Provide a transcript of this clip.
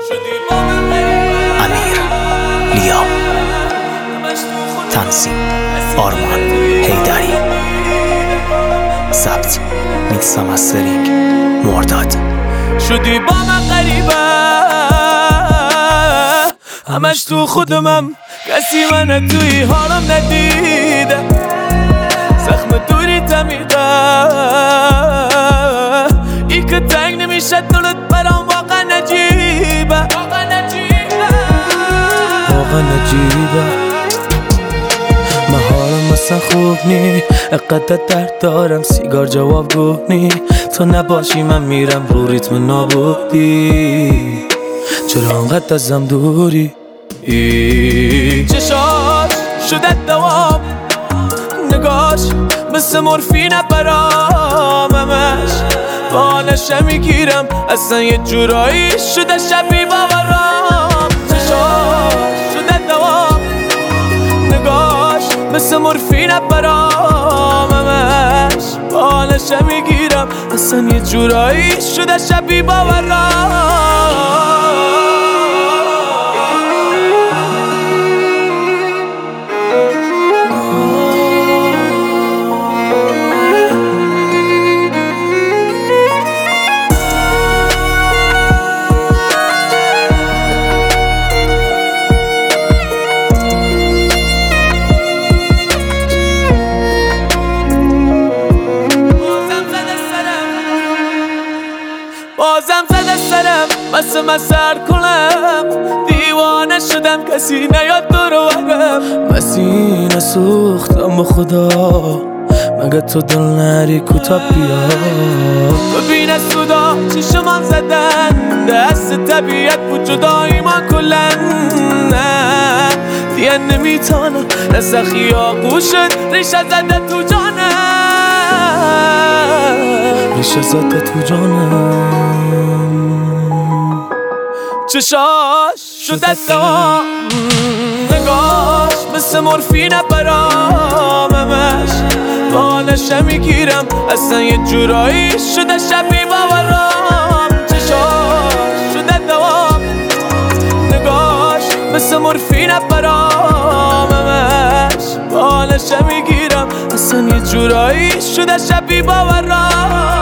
امیر لیام، تنظیم آرمان حیدری، ضبط میکس و مسترینگ مرداد. شدی با من غریبه، همش تو خودمم، کسی من توی حالم ندیده، زخم دوری تمیده، ای که تنگ نمیشه دلت برام واقعا نجیبه، واقعا نجیبه. من حالم مثلا خوب نی، اقدر درد دارم، سیگار جوابگو نی، تو نباشی من میرم رو ریتم نابودی، چرا انقدر ازم دوری؟ چشاش شده دوام، نگاش مثل مورفینه براممش، بانشه میگیرم اصلا یه جورایی شده شبیه باورام. چشاش شده دوام، نگاش مثل مورفینه براممش، بانشه میگیرم اصلا یه جورایی شده شبیه باورام. بازم زده سرم مثل من سر کنم، دیوانه شدم کسی نیاد دورو برم، مسینه سوختم با خدا، مگه تو دل نری کوتا بیا، ببین از سودا چشمان زدن، دست طبیعت بود جدایی ما کلن، دیگه نمیتانم نسخی آغوشت ریشه زده تو جانم، ریشه زده تو جانم. چشاش شده دوام، نگاش مثل مورفینه براممش، بانشه میگیرم اصلا یه جورایی شده شبیه باورام. چشاش شده دوام، نگاش مثل مورفینه براممش، بانشه میگیرم اصلا یه جورایی شده شبیه باورام.